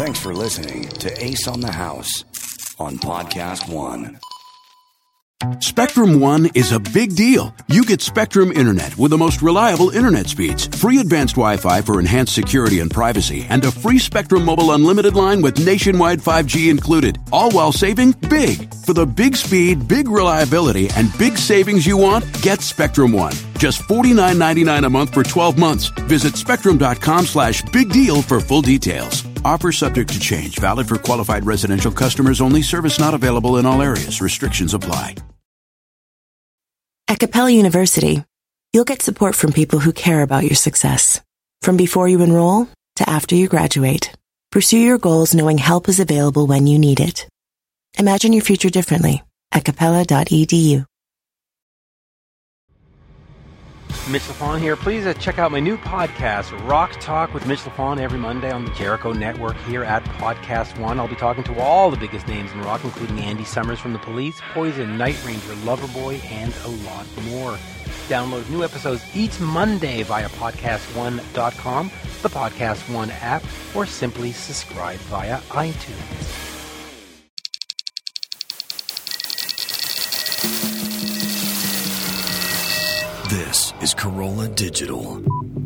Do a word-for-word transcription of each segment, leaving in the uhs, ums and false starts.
Thanks for listening to Ace on the House on Podcast One. Spectrum One is a big deal. You get Spectrum Internet with the most reliable internet speeds, free advanced Wi-Fi for enhanced security and privacy, and a free Spectrum Mobile Unlimited line with nationwide five G included, all while saving big. For the big speed, big reliability, and big savings you want, get Spectrum One. Just forty-nine ninety-nine a month for twelve months. Visit spectrum.com slash big deal for full details. Offer subject to change. Valid for qualified residential customers only. Service not available in all areas. Restrictions apply. At Capella University, you'll get support from people who care about your success. From before you enroll to after you graduate, pursue your goals knowing help is available when you need it. Imagine your future differently at capella dot e d u. Mitch LaFon here. Please uh, check out my new podcast, Rock Talk with Mitch LaFon, every Monday on the Jericho Network here at Podcast One. I'll be talking to all the biggest names in rock, including Andy Summers from The Police, Poison, Night Ranger, Loverboy, and a lot more. Download new episodes each Monday via podcast one dot com, the Podcast One app, or simply subscribe via iTunes. This is Corolla Digital.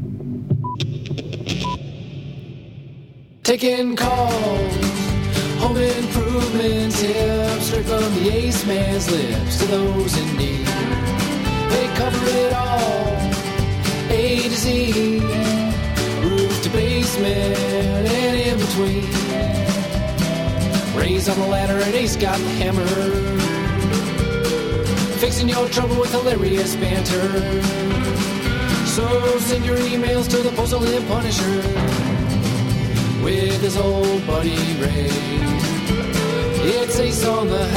Taking calls, home improvement tips, straight from the Ace Man's lips to those in need. They cover it all, A to Z, roof to basement and in between. Ray's on the ladder and Ace got the hammer. Fixing your trouble with hilarious banter. So send your emails to the Postal and Punisher with his old buddy Ray. It's Ace on the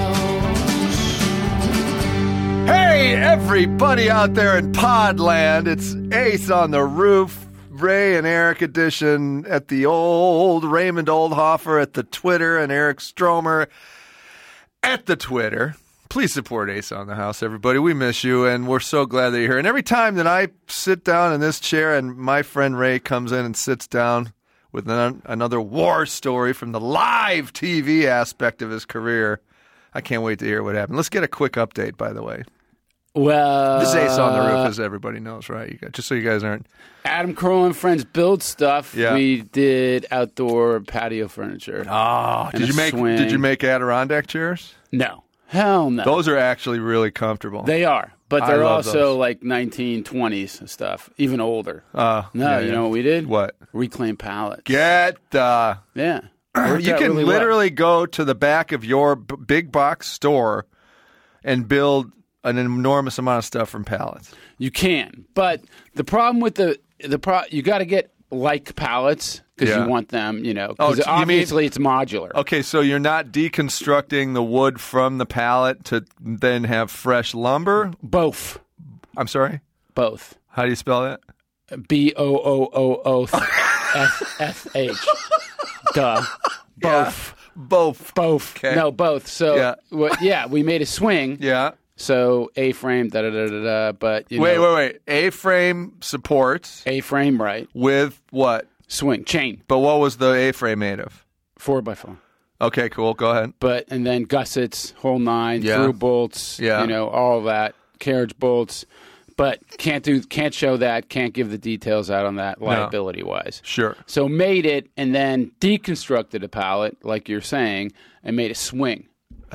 House. Hey, everybody out there in Podland. It's Ace on the Roof. Ray and Eric edition at the old Raymond Oldhofer at the Twitter and Eric Stromer at the Twitter. Please support Ace on the House, everybody. We miss you, and we're so glad that you're here. And every time that I sit down in this chair and my friend Ray comes in and sits down with an, another war story from the live T V aspect of his career, I can't wait to hear what happened. Let's get a quick update, by the way. Well, this is Ace on the Roof, as everybody knows, right? You got, just so you guys aren't... Adam Carolla and friends build stuff. Yeah. We did outdoor patio furniture. Oh, did you make swing. Did you make Adirondack chairs? No. Hell no. Those are actually really comfortable. They are, but they're also those. like nineteen twenties stuff, even older. Uh, no, yeah, you yeah. know what we did? What? Reclaimed pallets. Get the... Yeah. You can really literally well. go to the back of your b- big box store and build an enormous amount of stuff from pallets. You can, but the problem with the the pro, you got to get like pallets because Yeah. you want them, you know. Oh, Because you mean- obviously it's modular. Okay, so you're not deconstructing the wood from the pallet to then have fresh lumber? Both. I'm sorry? Both. How do you spell that? B O O O O S S H. Duh. Both. Yeah, both. Both. Okay. No, both. So, Yeah. well, yeah, we made a swing. Yeah. So A-frame, da da da da da. But you Wait, know, wait, wait. A-frame supports A-frame, right? with what? Swing chain, But what was the A-frame made of? four by four. Okay, cool. Go ahead. But and then gussets, whole nine, Yeah. through bolts, Yeah. you know, all of that, carriage bolts. But can't do, can't show that, can't give the details out on that liability wise. Sure. So made it and then deconstructed a pallet, like you're saying, and made a swing.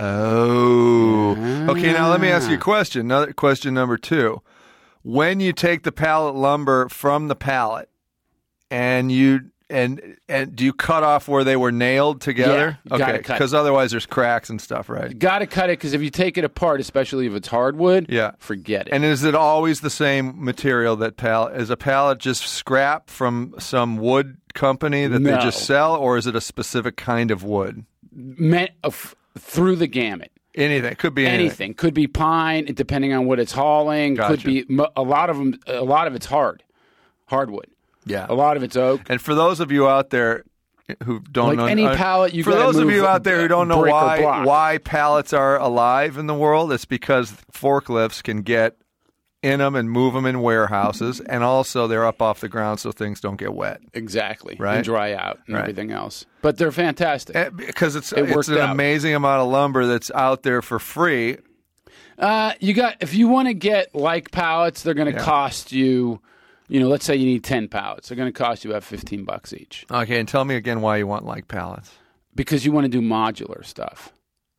Oh. Okay, now let me ask you a question. Another question number two. When you take the pallet lumber from the pallet and you and and do you cut off where they were nailed together? Yeah, you gotta okay, cut. because otherwise there's cracks and stuff, right? Got to cut it because if you take it apart, especially if it's hardwood, Yeah. forget it. And is it always the same material that pallet? Is a pallet just scrap from some wood company that No. they just sell, or is it a specific kind of wood? Meant uh, f- through the gamut. Anything. Could be anything. Anything could be pine, depending on what it's hauling. Gotcha. Could be mo- a lot of them. A lot of it's hard, hardwood. Yeah. A lot of it's oak. And for those of you out there who don't Like know, any uh, pallet, you for gotta those of move you out there who don't know brick or why block. why pallets are alive in the world, it's because forklifts can get in them and move them in warehouses, and also they're up off the ground so things don't get wet. Exactly. Right. And dry out and Right. everything else. But they're fantastic. Because it's, It it's worked an out. amazing amount of lumber that's out there for free. Uh, you got if you want to get like pallets, they're going to Yeah. cost you, you know, let's say you need ten pallets. They're going to cost you about fifteen bucks each Okay, and tell me again why you want like pallets. because you want to do modular stuff.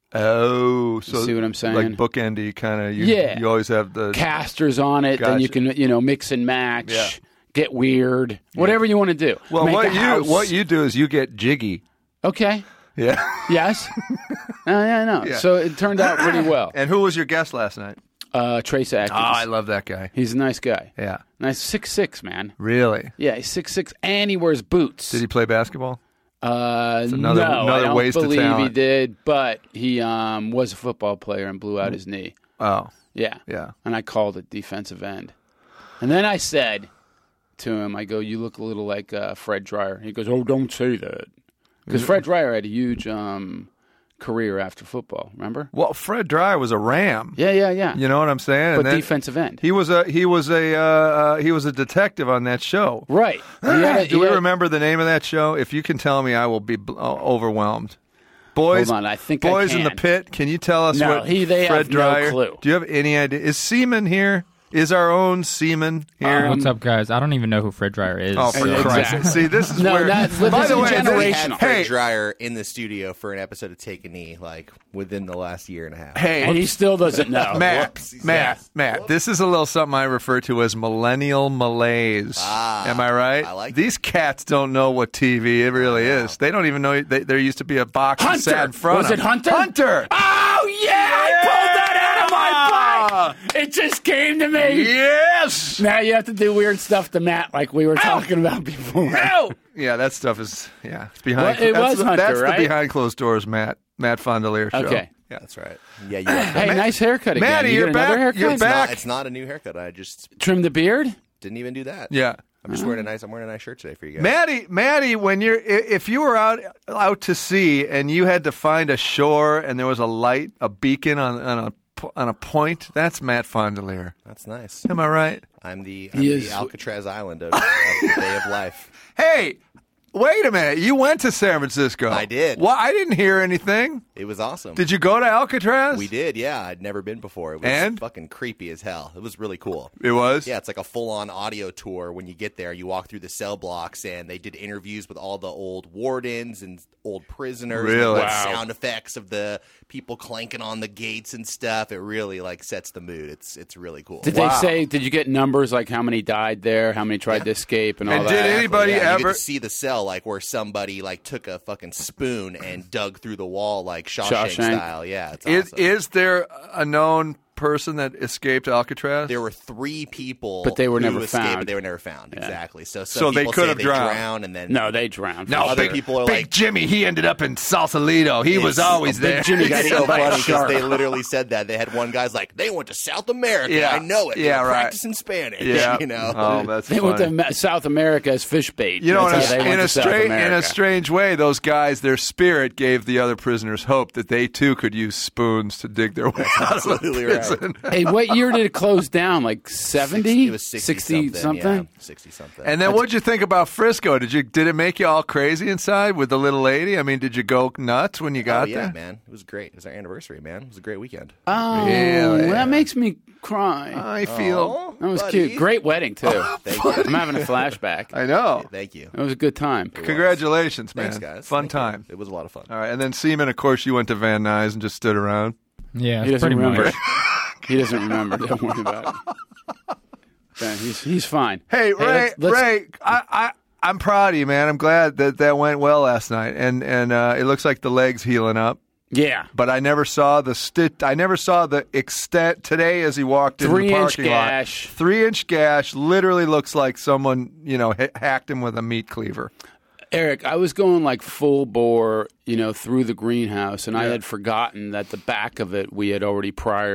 Oh, so see what I'm saying? like bookendy kind of. You, Yeah. you always have the Casters on it, then you Gotcha. can, you know, mix and match, Yeah. get weird, whatever you want to do. Well, Make what a you house. what you do is you get jiggy. Okay. Yeah. Yes. uh, yeah, I know. Yeah. So it turned out pretty well. And who was your guest last night? Uh, Trace Atkins. Oh, I love that guy. He's a nice guy. Yeah. Nice six six man. Really? Yeah, he's six six, and he wears boots. Did he play basketball? Uh, another- no, another I don't waste of believe he talent. did, but he um, was a football player and blew out his knee. Oh, Yeah. yeah. And I called it defensive end. And then I said to him, I go, you look a little like uh, Fred Dreyer. He goes, oh, don't say that. Because Fred Dreyer had a huge um, career after football, remember? Well, Fred Dreyer was a Ram. Yeah, yeah, yeah. You know what I'm saying? but And then defensive end. He was a he was a uh, uh, he was a detective on that show. Right. He had a- Do he we had- remember the name of that show? If you can tell me, I will be bl- uh, overwhelmed. Boys, Hold on, I think I boys in the can. pit. Can you tell us No, what he- they Fred have no Dreyer? clue. Do you have any idea? Is Seaman here? Is our own Seaman here? What's up, guys? I don't even know who Fred Dreyer is. Oh, for so- Christ's sake. See, this is No, where. that's- by this the is way, generational. We had Fred hey, Dreyer in the studio for an episode of Take a Knee, like within the last year and a half. hey, And he still doesn't know. Matt, Whoops. Matt, Yes. Matt, this is a little something I refer to as millennial malaise. Ah, Am I right? I like These cats don't know what T V it really is. They don't even know they, there used to be a box that sat in Hunter. front Was of it Hunter? Hunter. Oh, yeah! I pulled that out of my butt! It just came to me. Yes. Now you have to do weird stuff to Matt like we were talking about before. No. Yeah, that stuff is yeah. It's behind. Well, it that's was the, Hunter, that's right? the behind closed doors, Matt Matt Fondelier show. Okay. Yeah. That's right. Yeah, you like Hey, nice haircut again. Matty, you you're get another back. haircut? You're it's back. Not, it's not a new haircut. I just Trim the beard? didn't even do that. Yeah. I'm just wearing a nice. I'm wearing a nice shirt today for you guys. Maddie, Maddie, when you're i- if you were out out to sea and you had to find a shore and there was a light, a beacon on on a p- on a point, that's Matt Fondelier. That's nice. Am I right? I'm the, I'm He the is- Alcatraz Island of, of the day of life. Hey, wait a minute. You went to San Francisco. I did. Well, I didn't hear anything. It was awesome. Did you go to Alcatraz? We did, yeah. I'd never been before. It was And? fucking creepy as hell. It was really cool. It was? Yeah, it's like a full-on audio tour. When you get there, you walk through the cell blocks, and they did interviews with all the old wardens and old prisoners. Really? And the Wow. sound effects of the people clanking on the gates and stuff. It really like sets the mood. It's it's really cool. Did Wow. they say, did you get numbers like how many died there, how many tried to escape, and all And that? did anybody yeah, you ever- get to see the cell like where somebody like took a fucking spoon and dug through the wall like Shawshank, Shawshank. style. Yeah, it's Is awesome. is there a known person that escaped Alcatraz? There were three people, But they were who never escaped, found. But they were never found. Exactly. So, some So they people could say have they drowned. drowned, and then No, they drowned. no, other big, people are big like- Jimmy. He ended up in Sausalito. He was It's- always Big there. Jimmy got It's eaten so by a funny shark. because they literally said that. They had one guy's like, they went to South America. Yeah. I know it. They Yeah, were right. practicing Spanish. Yeah. You know. Oh, that's They funny. went to Ma- South America as fish bait. You know, in That's a, how they went in, a to South stra- in America. a strange way, those guys, their spirit gave the other prisoners hope that they too could use spoons to dig their way out of the absolutely right. prison. Hey, what year did it close down? Like seventy? It was sixty, something. Yeah, sixty something. And then, what'd you think about Frisco? Did you did it make you all crazy inside with the little lady? I mean, did you go nuts when you oh got yeah, there? man, it was great. It was our anniversary, man. It was a great weekend. Oh, Yeah, well, yeah. that makes me cry. I feel. that was buddy. cute. Great wedding, too. Thank you. I'm having a flashback. I know. Thank you. It was a good time. Congratulations, man! Thanks, guys. Fun Thank you. time. It was a lot of fun. All right, and then Seaman, of course, you went to Van Nuys and just stood around. Yeah, He doesn't pretty remember. much. He doesn't remember. Don't worry about it. Yeah, he's he's fine. Hey, Ray, let's- let's- Ray, I, I, I'm proud of you, man. I'm glad that that went well last night, and and uh, it looks like the leg's healing up. Yeah. But I never saw the sti- I never saw the extent today as he walked into the Three-inch parking lot. gash. Three inch gash. Literally looks like someone you know ha- hacked him with a meat cleaver. Eric, I was going like full bore, you know, through the greenhouse, and I had forgotten that the back of it we had already prior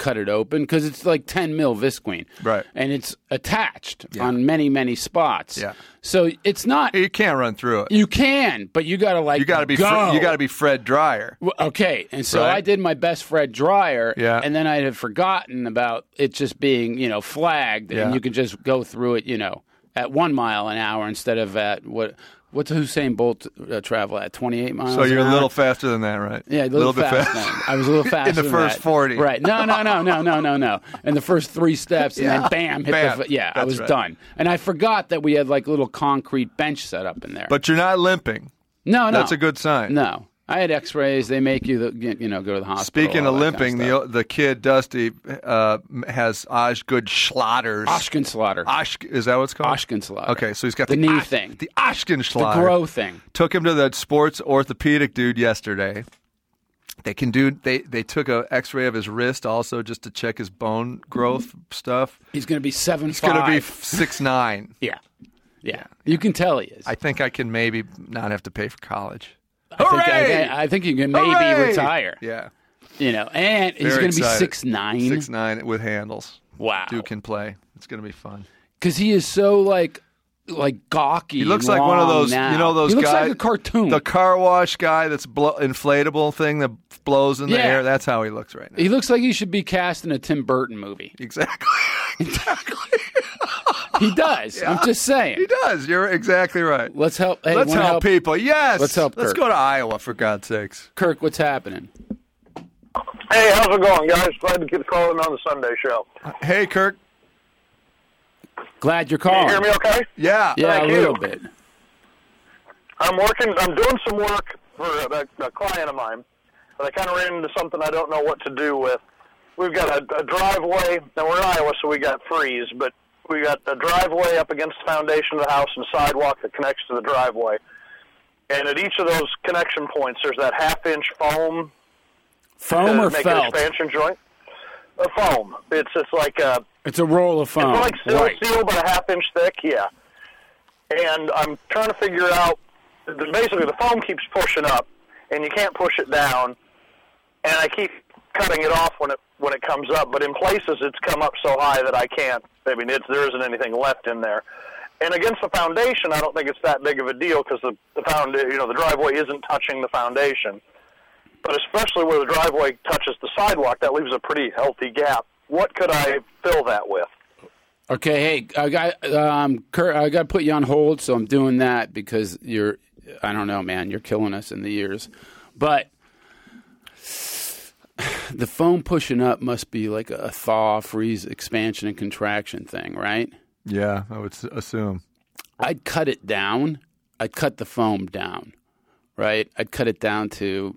cut it open because it's like ten mil visqueen. Right. And it's attached Yeah. on many, many spots. Yeah. So it's not. You can't run through it. You can, but you got to like You got to be. go. Fre- you got to be Fred Dryer. Well, okay, and so Right. I did my best Fred Dryer, Yeah. and then I had forgotten about it just being, you know, flagged, Yeah. and you could just go through it, you know, at one mile an hour instead of at what what's Usain Bolt uh, travel at twenty-eight miles. So you're an a little hour? faster than that, right? Yeah, a little, bit fast. fast. I was a little faster in the than first that. forty. Right? No, no, no, no, no, no, no. And the first three steps, and Yeah. then bam, hit Bam. the. Yeah, I That's was right. done, and I forgot that we had like a little concrete bench set up in there. But you're not limping. no, no, That's a good sign. No, I had X-rays. They make you, the, you know, go to the hospital. Speaking all of that kind limping, stuff. the the kid Dusty uh, has Osgood Schlatters. Oshkenslatter. Osh, is that what it's called? Oshkenslatter. Okay, so he's got The the, knee Osh- thing. the Oshkenslatter. The grow thing. Took him to the sports orthopedic dude yesterday. They can do. They they took a X-ray of his wrist also just to check his bone growth stuff. He's going to be seven He's five. going to be six nine. yeah. yeah, You can tell he is. I think I can maybe not have to pay for college. I think, I, Hooray! I think you can maybe Hooray! retire. Yeah, You know, and he's Very going to be excited. six nine. six nine with handles. Wow. Dude can play. It's going to be fun. Because he is so like like gawky. He looks and like one of long those, now. you know, those He looks guys. like a cartoon. The car wash guy that's blow, inflatable thing that blows in the Yeah. air. That's how he looks right now. He looks like he should be cast in a Tim Burton movie. Exactly. exactly. He does. I'm just saying. He does. You're exactly right. Let's help. Hey, Let's wanna help, people. Yes. Let's help Let's Kirk. go to Iowa, for God's sakes. Kirk, what's happening? Hey, how's it going, guys? Glad to get calling on the Sunday show. Hey, Kirk. Glad you're Can calling. you hear me okay? Yeah. Yeah, Thank a you. little bit. I'm working, I'm doing some work for a, a client of mine, but I kind of ran into something I don't know what to do with. We've got a, a driveway, and we're in Iowa, so we got freeze, but we got a driveway up against the foundation of the house and a sidewalk that connects to the driveway. And at each of those connection points, there's that half-inch foam Foam to or make felt? an expansion joint. A foam. It's it's like a It's a roll of foam. It's like steel Right. steel, but a half inch thick. Yeah. And I'm trying to figure out. Basically, the foam keeps pushing up, and you can't push it down. And I keep cutting it off when it when it comes up, but in places it's come up so high that I can't. I mean, it's, there isn't anything left in there. And against the foundation, I don't think it's that big of a deal because the the found you know the driveway isn't touching the foundation. But especially where the driveway touches the sidewalk, that leaves a pretty healthy gap. What could I fill that with? Okay, hey, I got um, Kurt, I got to put you on hold, so I'm doing that because you're, I don't know, man, you're killing us in the ears. But the foam pushing up must be like a thaw, freeze, expansion, and contraction thing, right? Yeah, I would s- assume. I'd cut it down. I'd cut the foam down, right? I'd cut it down to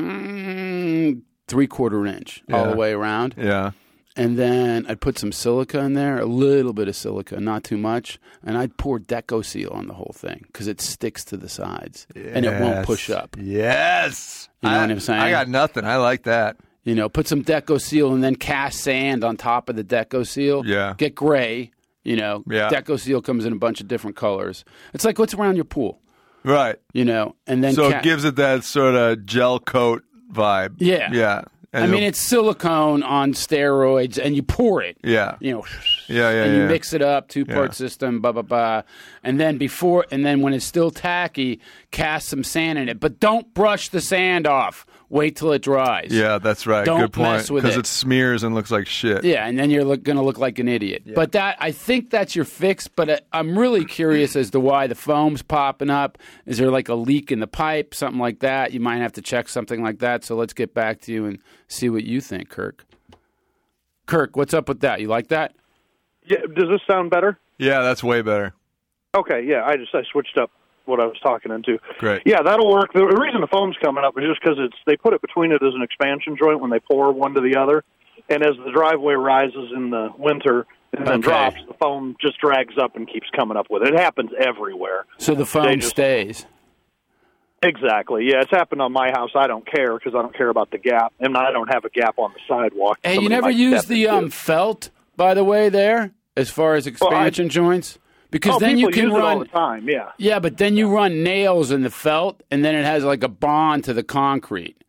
mm, three-quarter inch all Yeah. the way around. Yeah. And then I'd put some silica in there, a little bit of silica, not too much. And I'd pour Deco Seal on the whole thing because it sticks to the sides and it won't Yes. push up. Yes. You know I, what I'm saying? I got nothing. I like that. You know, put some Deco Seal and then cast sand on top of the Deco Seal. Yeah. Get gray. You know, Yeah. Deco Seal comes in a bunch of different colors. It's like what's around your pool, Right. you know, and then So ca- it gives it that sort of gel coat vibe. Yeah. Yeah. And I mean, it'll- it's silicone on steroids, and you pour it. Yeah. You know, Yeah, yeah, and you yeah. mix it up, two part Yeah. system, blah blah blah, and then before, and then when it's still tacky, cast some sand in it, but don't brush the sand off. Wait till it dries. Yeah, that's right. Don't Good point. mess with Because it. it smears and looks like shit. Yeah, and then you're look, going to look like an idiot. But that I think that's your fix. But I, I'm really curious as to why the foam's popping up. Is there like a leak in the pipe, something like that? You might have to check something like that. So let's get back to you and see what you think, Kirk. Kirk, what's up with that? You like that? Yeah, does this sound better? Yeah, that's way better. Okay, yeah, I just I switched up what I was talking into. Great. Yeah, that'll work. The reason the foam's coming up is just because it's they put it between it as an expansion joint when they pour one to the other, and as the driveway rises in the winter and then Okay. drops, the foam just drags up and keeps coming up with it. It happens everywhere. So the They foam just- stays. Exactly. Yeah, it's happened on my house. I don't care because I don't care about the gap, and I don't have a gap on the sidewalk. Hey, you Somebody never might use step the into um, it. felt, by the way, there as far as expansion joints, because oh, then you people can use it all run. the time. Yeah. Yeah, but then you run nails in the felt, and then it has like a bond to the concrete.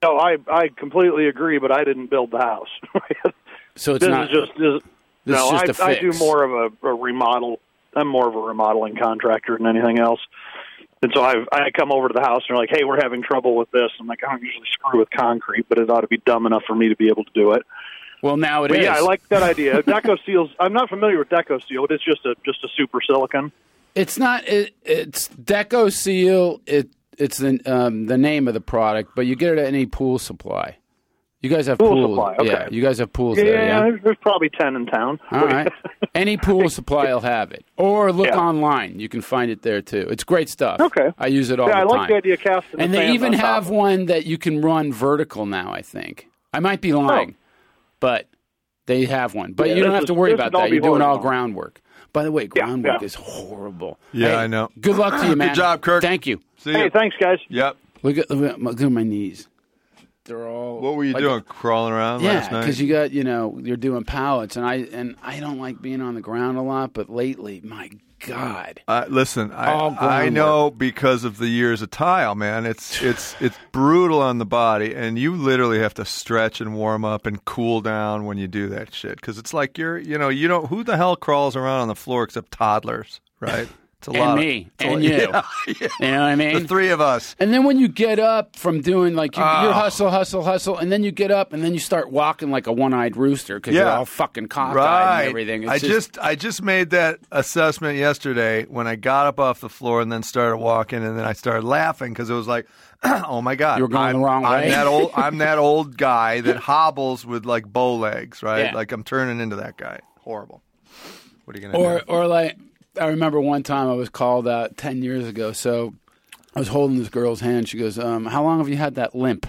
No, I I completely agree, but I didn't build the house. So it's this not. is just this, this no. is just a I, I fix. do more of a, a remodel. I'm more of a remodeling contractor than anything else. And so I I come over to the house and they're like, hey, we're having trouble with this. I'm like, I don't usually screw with concrete, but it ought to be dumb enough for me to be able to do it. Well, now it but is. Yeah, I like that idea. Deco Seals. I'm not familiar with Deco Seal. It's just a just a super silicon. It's not. It, it's Deco Seal. It it's the um, the name of the product, but you get it at any pool supply. You guys have Pool pools. supply, okay. Yeah, you guys have pools Yeah, there. Yeah, there's probably ten in town. All right. Any pool supply will have it, or look Yeah. online. You can find it there too. It's great stuff. Okay. I use it all Yeah, the I time. like the idea of casting the And they fans even on top have of it. one that you can run vertical now. I think I might be lying, but they have one. But Yeah, you don't this have is- to worry this about would all that. be You're doing all horizontal. groundwork. By the way, groundwork yeah. is horrible. Yeah, Hey, I know. Good luck to you, man. Good job, Kirk. Thank you. See Hey, ya. thanks, guys. Yep. Look at, look at, my, look at my knees. They're all. What were you like- doing? Crawling around Yeah, last night? because you got you know you're doing pallets, and I and I don't like being on the ground a lot, but lately, my God, Uh, listen, All I, I groundwork. know because of the years of tile, man. It's it's it's brutal on the body, and you literally have to stretch and warm up and cool down when you do that shit. Because it's like you're, you know, you don't. Who the hell crawls around on the floor except toddlers, right? It's a and lot. me Of, it's a and lot- you. Yeah, yeah. You know what I mean? The three of us. And then when you get up from doing like you, Oh. you hustle, hustle, hustle, and then you get up and then you start walking like a one-eyed rooster because you're Yeah. all fucking cockeyed Right. and everything. It's I just I just made that assessment yesterday when I got up off the floor and then started walking, and then I started laughing because it was like, oh my God, You were going I'm, the wrong I'm way. that old. I'm that old guy that hobbles with like bow legs, right? Yeah. Like I'm turning into that guy. Horrible. What are you gonna or do? or like I remember one time I was called out ten years ago. So I was holding this girl's hand. She goes, um, "How long have you had that limp?"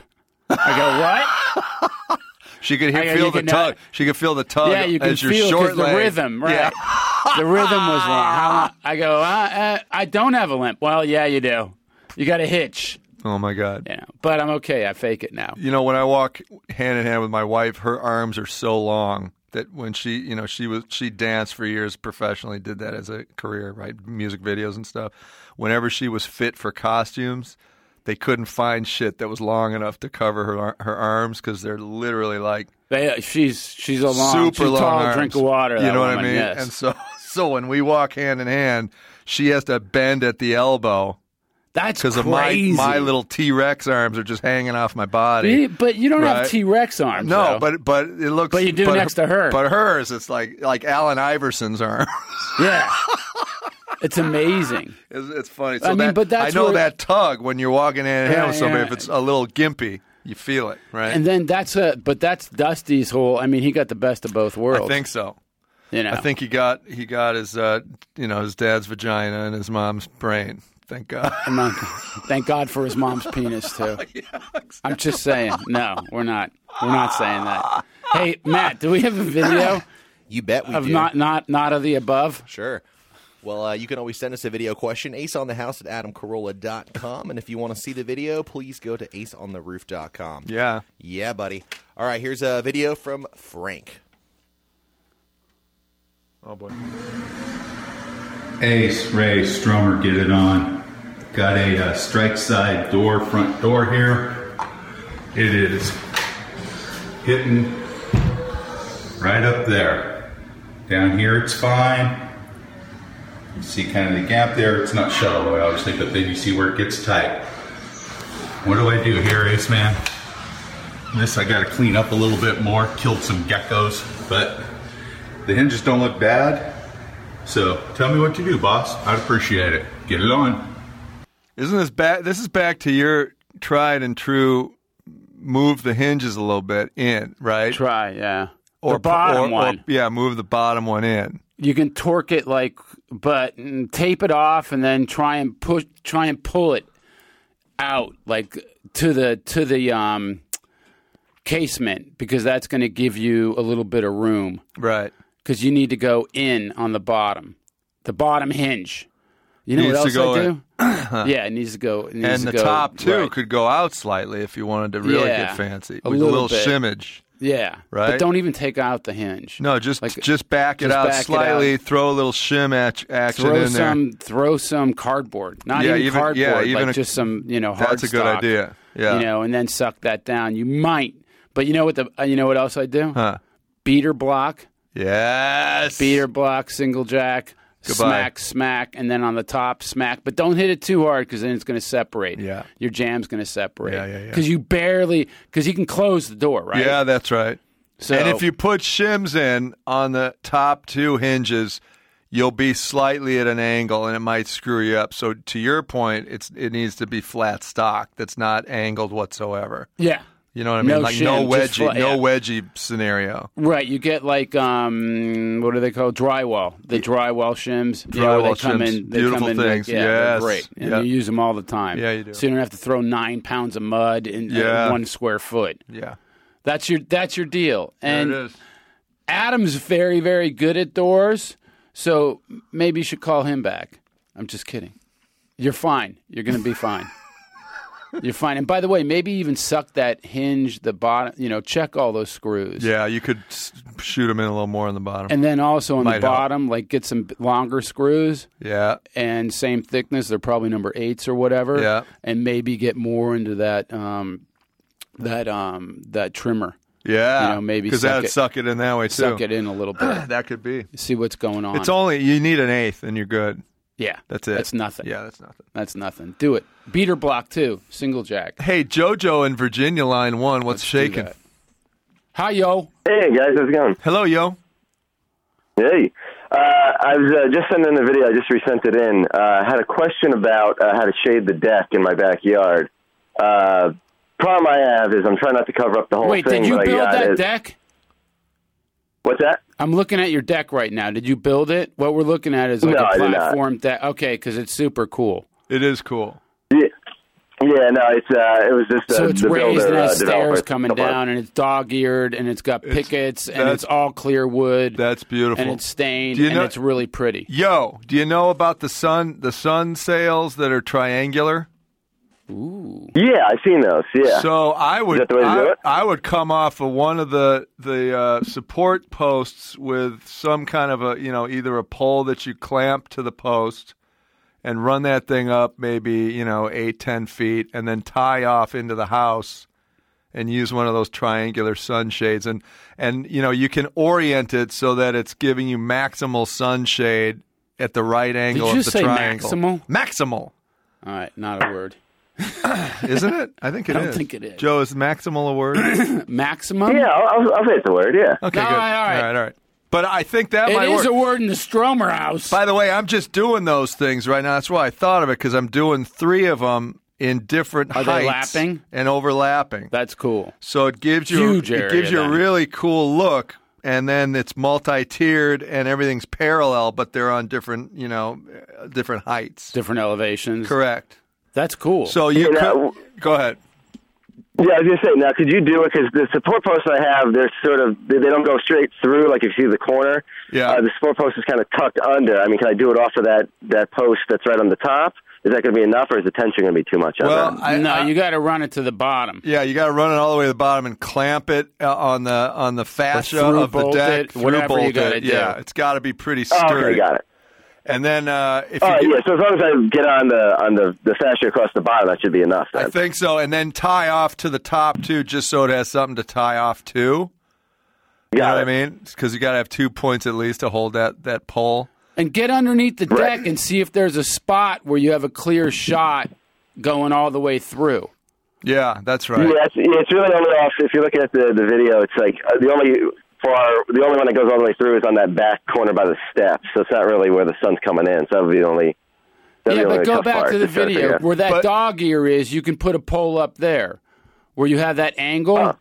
I go, "What?" She could hear, I go, feel you the can tug. not- She could feel the tug. Yeah, you can as your feel short because the leg. rhythm, right? Yeah. The rhythm was wrong. How long? I go, uh, uh, I don't have a limp. Well, yeah, you do. You got a hitch. Oh my God. You know, but I'm okay. I fake it now. You know, when I walk hand in hand with my wife, her arms are so long that when she, you know, she was she danced for years professionally, did that as a career, right? Music videos and stuff. Whenever she was fit for costumes, they couldn't find shit that was long enough to cover her ar- her arms because they're literally like They, she's she's a long, super she's long tall arms. drink of water. You that know what I woman, mean? Yes. And so, so when we walk hand in hand, she has to bend at the elbow. That's because of my crazy. my little T Rex arms are just hanging off my body. But you don't Right? have T Rex arms. No, though. but but it looks. But you do next to her. But hers, it's like like Allen Iverson's arms. Yeah, it's amazing. it's, it's funny. So I mean, that, but that's I know where- that tug when you're walking hand in hand Yeah, with somebody. yeah. If it's a little gimpy, you feel it, right? And then that's a, but that's Dusty's whole. I mean, he got the best of both worlds. I think so. You know, I think he got he got his uh, you know his dad's vagina and his mom's brain. Thank God. I'm not, thank God for his mom's penis too. Yeah, exactly. I'm just saying. No, we're not. We're not saying that. Hey, Matt, do we have a video You bet we of do. not not not of the above? Sure. Well, uh, you can always send us a video question, aceonthehouse at adam carolla dot com. And if you want to see the video, please go to ace on the roof dot com. Yeah. Yeah, buddy. All right, here's a video from Frank. Oh boy. Ace, Ray, Stromer, get it on. Got a uh, strike side door, front door here. It is hitting right up there. Down here it's fine. You see kind of the gap there. It's not shut all the way, obviously, but then you see where it gets tight. What do I do here, Ace Man? This I got to clean up a little bit more. Killed some geckos, but the hinges don't look bad. So tell me what to do, boss. I'd appreciate it. Get it on. Isn't this back? This is back to your tried and true. Move the hinges a little bit in, right? Try, yeah. Or the bottom or, one. Or, yeah, move the bottom one in. You can torque it like, but mm, tape it off and then try and push, try and pull it out like to the to the um, casement because that's going to give you a little bit of room. Right. Because you need to go in on the bottom, the bottom hinge. You know Needs what to else go I in. do? Yeah, it needs to go. It needs And to the go, top too right. could go out slightly if you wanted to really Yeah, get fancy a with little a little bit. shimmage. Yeah, right. But don't even take out the hinge. No, just Like, just back it just out back it slightly. out. Throw a little shim act- action Throw in some, there. throw some cardboard. Not Yeah, even, even- cardboard. yeah, even like a- just some, you know, hard That's a good stock, idea. Yeah. You know, and then suck that down. You might, but you know what the, uh, you know what else I do? Huh. Beater block. Yes. Beater block, single jack. Goodbye. Smack, smack, and then on the top, smack. But don't hit it too hard because then it's going to separate. Yeah. Your jam's going to separate. Yeah, yeah, yeah. Because you barely, because you can close the door, right? Yeah, that's right. So, and if you put shims in on the top two hinges, you'll be slightly at an angle, and it might screw you up. So to your point, it's it needs to be flat stock that's not angled whatsoever. yeah. You know what I mean? No like shim, no just wedgie, flat- no yeah. wedgie scenario. Right, you get like um, what do they call drywall? The drywall shims. You know, where Drywall they come shims. in, they Beautiful come in things. Like, yeah, they're Yes. great, and Yep. you use them all the time. Yeah, you do. So you don't have to throw nine pounds of mud in uh, Yeah. one square foot. Yeah, That's your that's your deal. And there it is. Adam's very very good at doors, so maybe you should call him back. I'm just kidding. You're fine. You're going to be fine. You're fine. And by the way, maybe even suck that hinge, the bottom, you know, check all those screws. Yeah, you could s- shoot them in a little more on the bottom. And then also on Might the help. bottom, like get some longer screws yeah, and same thickness. They're probably number eights or whatever. Yeah. And maybe get more into that um, that um, that trimmer. yeah. You know, maybe because suck that'd it- suck it in that way too. Suck it in a little bit. That could be. See what's going on. It's only you need an eighth, and you're good. yeah. That's it. That's nothing. Yeah, that's nothing. That's nothing. Do it. Beater block too. Single jack. Hey, JoJo in Virginia, line one. What's Let's do shaking? that. Hi, yo. Hey guys, how's it going? Hello, yo. Hey, uh, I was uh, just sending the video. I just resent it in. Uh, I had a question about uh, how to shade the deck in my backyard. Uh, problem I have is I'm trying not to cover up the whole Wait, thing. did you but I build got that is- deck? What's that? I'm looking at your deck right now. Did you build it? What we're looking at is like No, a I did not. platform deck. Okay, because it's super cool. It is cool. Yeah, yeah no, it's uh, it was just uh, So it's the raised builder, and uh, has developer. stairs coming down, and it's dog-eared, and it's got It's- pickets, and that's- it's all clear wood, That's beautiful. and it's stained, Do you and know- it's really pretty. Yo, do you know about the sun the sun sails that are triangular? Ooh. Yeah, I've seen those. Yeah. So I would Is that the way to I, do it? I would come off of one of the the uh, support posts with some kind of a you know either a pole that you clamp to the post and run that thing up maybe you know eight ten feet and then tie off into the house and use one of those triangular sunshades and and you know you can orient it so that it's giving you maximal sunshade at the right angle you of the say triangle. maximal? Maximal. All right, not a word. Isn't it? I think it is. I don't think it is. Joe, is maximal a word? Maximum? yeah, I'll, I'll, I'll say it's a word. Yeah. Okay, All good. right, all right. all right, all right. But I think that It might is work. a word in the Stromer house. By the way, I'm just doing those things right now. That's why I thought of it because I'm doing three of them in different Are they heights lapping? and overlapping. That's cool. So it gives you Huge it area gives you then. a really cool look, and then it's multi-tiered and everything's parallel, but they're on different you know uh, different heights. Different elevations. Correct. That's cool. So you Yeah, could now- go ahead. Yeah, I was gonna say now, could you do it? Because the support posts I have, they're sort of they they don't go straight through. Like if you see the corner, Yeah. uh, the support post is kind of tucked under. I mean, can I do it off of that that post that's right on the top? Is that going to be enough, or is the tension going to be too much on Well, that? I, no, I- you got to run it to the bottom. Yeah, you got to run it all the way to the bottom and clamp it uh, on the on the fascia through of the bolt deck. it, through whatever bolt you gotta it. do. Yeah, it's got to be pretty Oh, sturdy. okay, got it. And then uh, if All you right, get, yeah. So as long as I get on the on the the fascia across the bottom, that should be enough. Then. I think so, and then tie off to the top too, just so it has something to tie off to. You Got know it. what I mean? Because you got to have two points at least to hold that that pole. And get underneath the Right. deck and see if there's a spot where you have a clear shot going all the way through. Yeah, that's right. Yeah, it's, yeah, it's really only off. If you're looking at the, the video, it's like uh, the only for our, the only one that goes all the way through is on that back corner by the steps. So it's not really where the sun's coming in. So that would be the only. that'd Yeah, be the but only go tough back part to the try to video figure out. where that But- dog ear is. You can put a pole up there where you have that angle. Uh,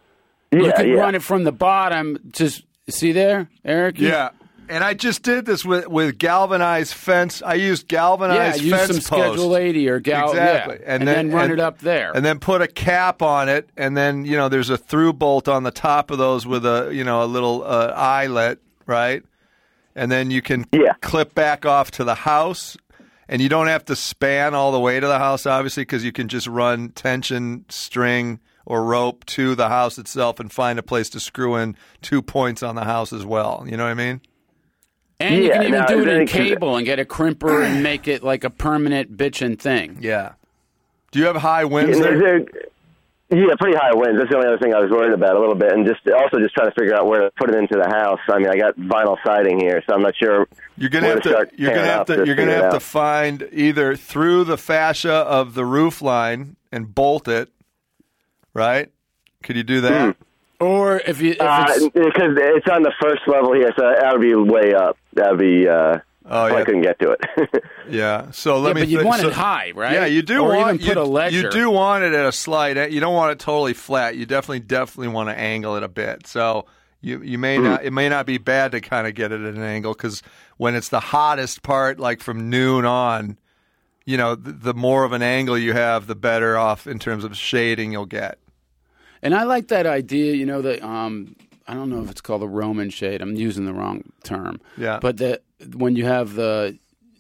you Yeah, can yeah. run it from the bottom. Just see there, Eric. You- Yeah. And I just did this with, with galvanized fence. I used yeah. galvanized Use fence some posts. Schedule eighty or gal. Exactly. Yeah. And, then, run and- it up there. And then put a cap on it, and then, you know, there's a through bolt on the top of those with a, you know, a little uh, eyelet, right? And then you can Yeah. clip back off to the house, and you don't have to span all the way to the house, obviously, because you can just run tension string or rope to the house itself and find a place to screw in two points on the house as well. You know what I mean? And you Yeah, can even no, do it in then- cable and get a crimper and make it like a permanent bitchin' thing. Yeah. Do you have high winds And there? is there- Yeah, pretty high winds. That's the only other thing I was worried about a little bit, and just also just trying to figure out where to put it into the house. I mean, I got vinyl siding here, so I'm not sure. You're gonna where have to. start You're gonna tearing have up to. You're gonna figure it have to out. find either through the fascia of the roof line and bolt it. Right? Could you do that? Or if you, if Uh, it's, because it's on the first level here, so that would be way up. That would be. Uh, Oh, I yeah. couldn't get to it. Yeah. So let yeah, me. but you thi- want so- it high, right? Yeah, you do or want even put you, a ledger. You do want it at a slight. You don't want it totally flat. You definitely, definitely want to angle it a bit. So you you may not. It may not be bad to kind of get it at an angle because when it's the hottest part, like from noon on, you know, the, the more of an angle you have, the better off in terms of shading you'll get. And I like that idea, you know, that um, I don't know if it's called a Roman shade. I'm using the wrong term. Yeah. But that when you have the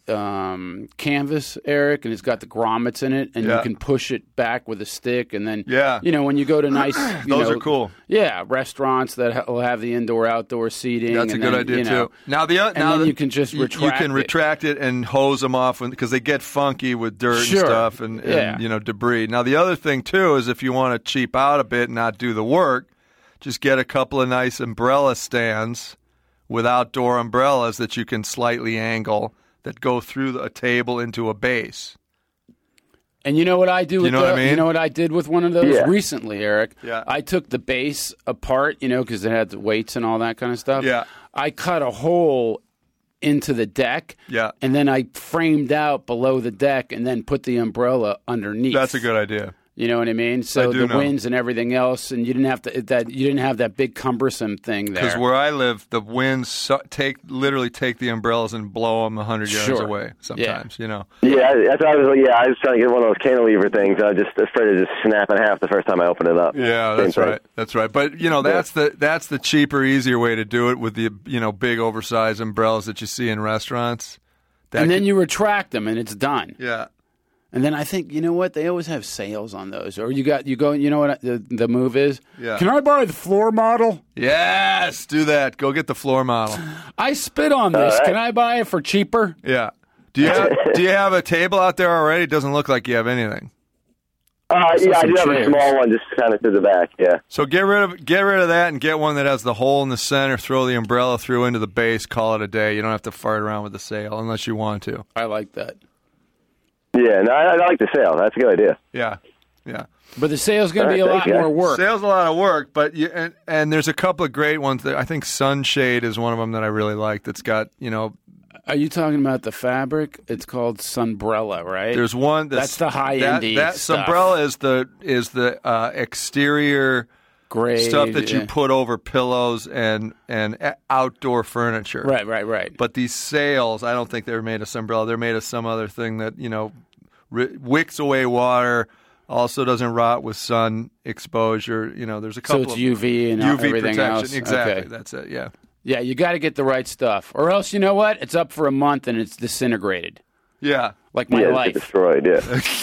um, canvas, Eric, and it's got the grommets in it, and Yeah. you can push it back with a stick, and then, Yeah. you know, when you go to nice, you Those know, are cool. Yeah, restaurants that ha- will have the indoor-outdoor seating. That's a and good then, idea you know, too. Now the o- and now then the- you can just you- retract You can it. retract it and hose them off because they get funky with dirt Sure. and stuff and, and Yeah. you know debris. Now the other thing too is if you want to cheap out a bit and not do the work, just get a couple of nice umbrella stands with outdoor umbrellas that you can slightly angle that go through the- a table into a base. And you know what I do? With know the, what I mean? You know what I did with one of those Yeah. recently, Eric? Yeah. I took the base apart, you know, because it had the weights and all that kind of stuff. Yeah. I cut a hole into the deck. Yeah. And then I framed out below the deck and then put the umbrella underneath. That's a good idea. You know what I mean? So I do the know. winds and everything else, and you didn't have to that you didn't have that big cumbersome thing there. Because where I live, the winds su- take literally take the umbrellas and blow them a hundred yards Sure. away. Sometimes, you know. Yeah, that's what I was. Yeah, I was trying to get one of those cantilever things. I was just afraid of just snap in half the first time I opened it up. Yeah, Same that's thing. right. That's right. But you know, that's the that's the cheaper, easier way to do it with the you know big oversized umbrellas that you see in restaurants. That and then can- you retract them, and it's done. yeah. And then I think, you know what? They always have sales on those. Or you got you go. You know what the the move is? Yeah. Can I buy the floor model? Yes, do that. Go get the floor model. I spit on this. All right. Can I buy it for cheaper? Yeah. Do you have, do you have a table out there already? It doesn't look like you have anything. Uh, So yeah, I some do have chairs. a small one, just kind of to the back. Yeah. So get rid of get rid of that and get one that has the hole in the center. Throw the umbrella through into the base. Call it a day. You don't have to fart around with the sail unless you want to. I like that. Yeah, no, I, I like the sail. That's a good idea. Yeah. Yeah. But the sale's going to All be right, a lot thank you. more work. Sales a lot of work, but you, and, and there's a couple of great ones that I think Sunshade is one of them that I really like. That's got you know Are you talking about the fabric? It's called Sunbrella, right? there's one that's, That's the high that, endy that stuff. Sunbrella is the is the uh, exterior Grade, stuff that you yeah. put over pillows and and a- outdoor furniture. Right, right, right. But these sails, I don't think they're made of Sunbrella. They're made of some other thing that you know ri- wicks away water. Also doesn't rot with sun exposure. You know, there's a So couple it's of U V and U V everything protection. else? Exactly. Okay. That's it. Yeah. Yeah, you got to get the right stuff, or else you know what? It's up for a month and it's disintegrated, Yeah. like my yeah, life. get destroyed. Yeah.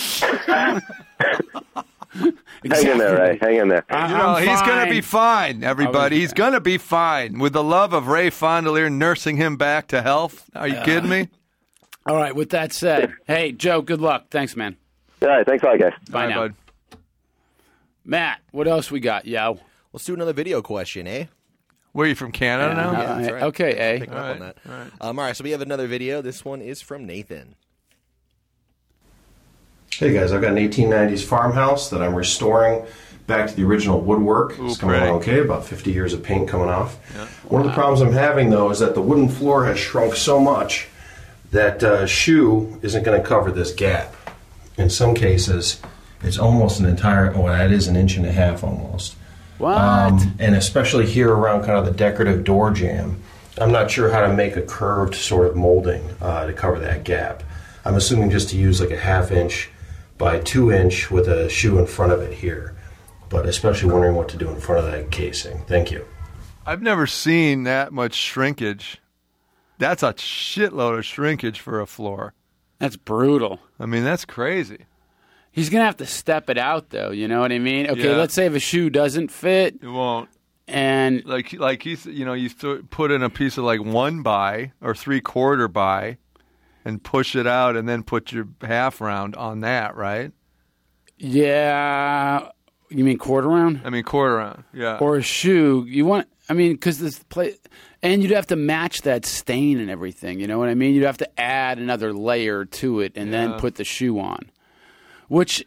Hang in there, Ray. Hang in there. I- You know, I'm he's going to fine. be fine, everybody. I was- He's going to be fine. With the love of Ray Fondelier nursing him back to health. Are you kidding me? All right. With that said, hey Joe, good luck. Thanks, man. All right, thanks a lot, guys. Bye All right, now, bud. Matt. What else we got, yo? Let's do another video question, eh? Where are you from, Canada now? Yeah, that's Uh, right. Okay, eh? Picking All up right, on that. all right. Um, all right, so we have another video. This one is from Nathan. Hey guys, I've got an eighteen nineties farmhouse that I'm restoring back to the original woodwork. Ooh, it's coming pretty. along okay, about fifty years of paint coming off. One of the problems I'm having though is that the wooden floor has shrunk so much that uh, shoe isn't going to cover this gap. In some cases, it's almost an entire, oh, that is an inch and a half almost. What? Um, and especially here around kind of the decorative door jamb, I'm not sure how to make a curved sort of molding uh, to cover that gap. I'm assuming just to use like a half inch by two inch with a shoe in front of it here, but especially wondering what to do in front of that casing. Thank you. I've never seen that much shrinkage. That's a shitload of shrinkage for a floor. That's brutal. I mean, that's crazy. He's going to have to step it out, though. You know what I mean? Okay, Yeah. let's say if a shoe doesn't fit. It won't. And like like you you know you th- put in a piece of like one by or three quarter by, and push it out, and then put your half round on that, right? Yeah, you mean quarter round? I mean quarter round. Yeah. Or a shoe. You want? I mean, because this play, and you'd have to match that stain and everything. You know what I mean? You'd have to add another layer to it, and Yeah. then put the shoe on. Which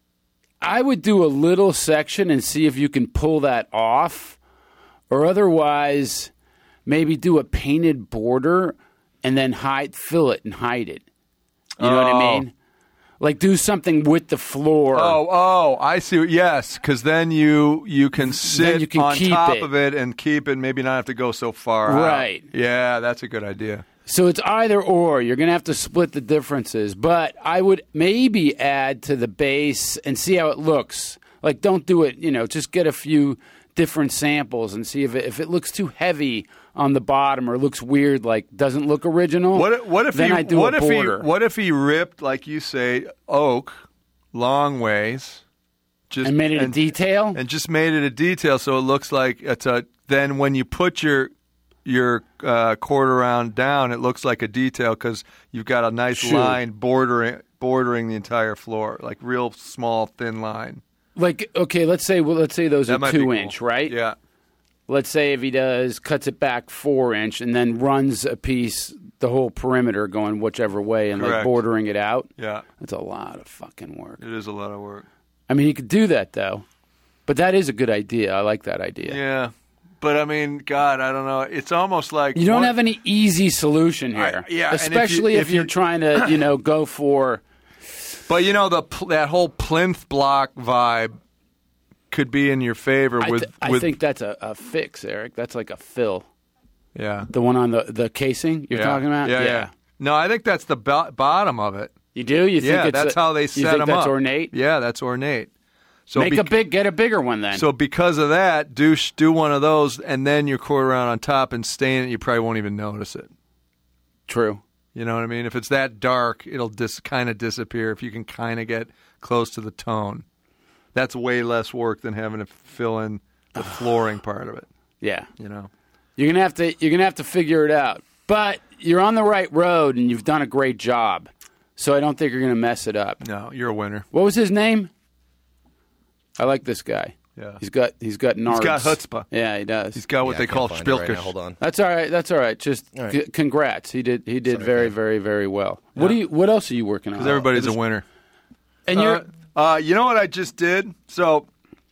I would do a little section and see if you can pull that off. Or otherwise, maybe do a painted border and then hide, fill it and hide it. You know Oh. what I mean? Like do something with the floor. Oh, oh, I see. Yes, because then you you can sit you can on keep top it. of it and keep it. Maybe not have to go so far out. Right. Yeah, that's a good idea. So it's either or. You're going to have to split the differences. But I would maybe add to the base and see how it looks. Like don't do it, you know, just get a few different samples and see if it, if it looks too heavy on the bottom or looks weird, like doesn't look original. What if, what if then he I do what a if he border. what if he ripped, like you say, oak long ways, just And made it a detail, and just made it a detail, so it looks like it's a. Then when you put your your uh, quarter round down, it looks like a detail because you've got a nice Shoot. line bordering bordering the entire floor, like real small thin line. Like okay, let's say well, let's say those That are might be two cool. inch, right? Yeah. Let's say if he does cuts it back four inch and then runs a piece the whole perimeter going whichever way and like Correct. bordering it out. Yeah. That's a lot of fucking work. It is a lot of work. I mean, he could do that though, but that is a good idea. I like that idea. Yeah. But I mean, God, I don't know. It's almost like You don't one- have any easy solution here, I- yeah, and if you- especially if, if you're you- trying to, you know, go for. But you know the pl- that whole plinth block vibe could be in your favor I, with. th- I with think that's a, a fix, Eric. That's like a fill. Yeah. The one on the the casing you're yeah. talking about. Yeah, yeah, No, I think that's the bo- bottom of it. You do? You think yeah, it's that's a- how they you set think them that's up. ornate? Yeah, that's ornate. So Make bec- a big, get a bigger one then. So because of that, do sh- do one of those, and then your quarter round on top and stain it. You probably won't even notice it. True. You know what I mean? If it's that dark, it'll dis- kind of disappear. If you can kind of get close to the tone, that's way less work than having to fill in the flooring part of it. Yeah. You know. You're gonna have to you're gonna have to figure it out. But you're on the right road and you've done a great job. So I don't think you're gonna mess it up. No, you're a winner. What was his name? I like this guy. Yeah. He's got he's got nards. He's got chutzpah. Yeah, he does. He's got what Yeah, they I call can't find it right spilkers. now. Hold on. That's all right. That's all right. Just All right. c- congrats. He did he did very very very well. What do you what else are you working on? Because everybody's a winner. And you're Uh, uh, you know what I just did? So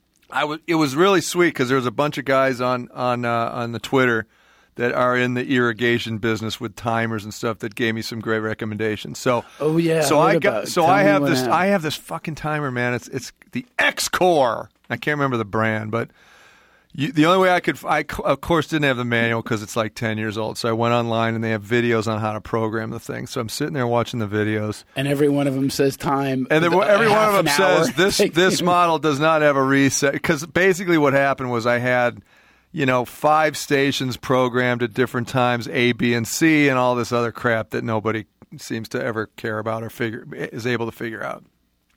I was. It was really sweet because there was a bunch of guys on on uh, on the Twitter that are in the irrigation business with timers and stuff that gave me some great recommendations. So Oh, yeah, So what I about got. it? So Tell I me have what this. happened. I have this fucking timer, man. It's it's the X-Core. I can't remember the brand, but. You, the only way I could, I of course didn't have the manual because it's like ten years old. So I went online and they have videos on how to program the thing. So I'm sitting there watching the videos. and every one of them says time. And then uh, every one half of them an hour. says this this model does not have a reset because basically what happened was I had, you know, five stations programmed at different times, A, B, and C, and all this other crap that nobody seems to ever care about or figure is able to figure out.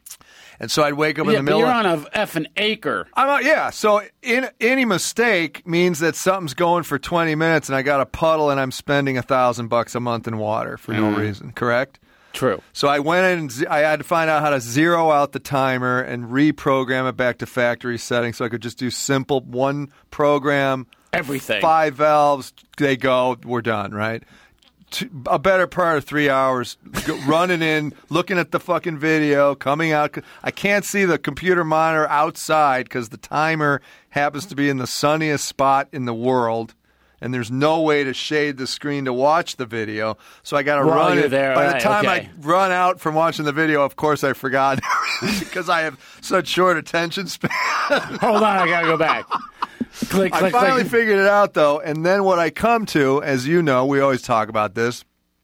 And so I'd wake up Yeah, in the but middle. you're of, on a effing acre. I'm not, yeah. So in, any mistake means that something's going for twenty minutes, and I got a puddle, and I'm spending a thousand bucks a month in water for no Mhm. reason. Correct? True. So I went in and ze- I had to find out how to zero out the timer and reprogram it back to factory settings, so I could just do simple one program, everything, five valves. They go, we're done. Right. Two, a better part of three hours go, running in, looking at the fucking video, coming out. I can't see the computer monitor outside because the timer happens to be in the sunniest spot in the world, and there's no way to shade the screen to watch the video. So I got to While run you're it. there, By the right, time okay. I run out from watching the video, of course I forgot because I have such short attention span. Hold on, I gotta go back. Click, I click, finally click. figured it out, though, and then what I come to, as you know, we always talk about this,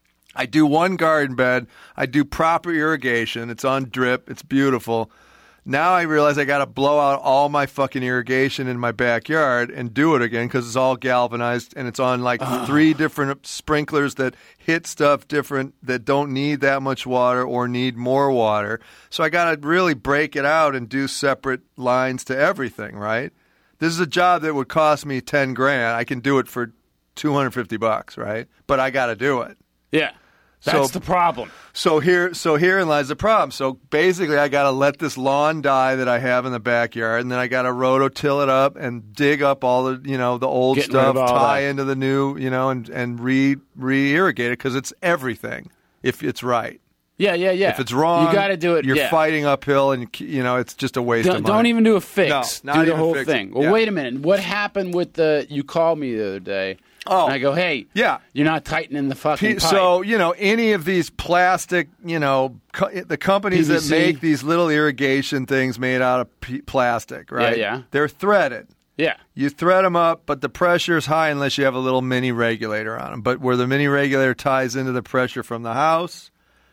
I do one garden bed, I do proper irrigation, it's on drip, it's beautiful. Now I realize I got to blow out all my fucking irrigation in my backyard and do it again because it's all galvanized and it's on like uh. three different sprinklers that hit stuff different that don't need that much water or need more water. So I got to really break it out and do separate lines to everything, right? This is a job that would cost me ten grand. I can do it for two hundred fifty bucks, right? But I got to do it. Yeah. That's so, the problem. So here, so herein lies the problem. So basically, I got to let this lawn die that I have in the backyard, and then I got to rototill it up and dig up all the, you know, the old Getting stuff, rid of all tie that. into the new, you know, and and re re irrigate it because it's everything if it's right. Yeah, yeah, yeah. If it's wrong, you got to do it. You're yeah. fighting uphill, and you know it's just a waste Don't, of money. don't even do a fix. No, do not the even whole fix thing. it. Well, Yeah. wait a minute. What happened with the? You called me the other day. Oh, and I go, hey, yeah, you're not tightening the fucking pipe. So you know, any of these plastic, you know, co- the companies P V C? that make these little irrigation things made out of p- plastic, right? Yeah, yeah. They're threaded. Yeah. You thread them up, but the pressure is high unless you have a little mini regulator on them. But where the mini regulator ties into the pressure from the house,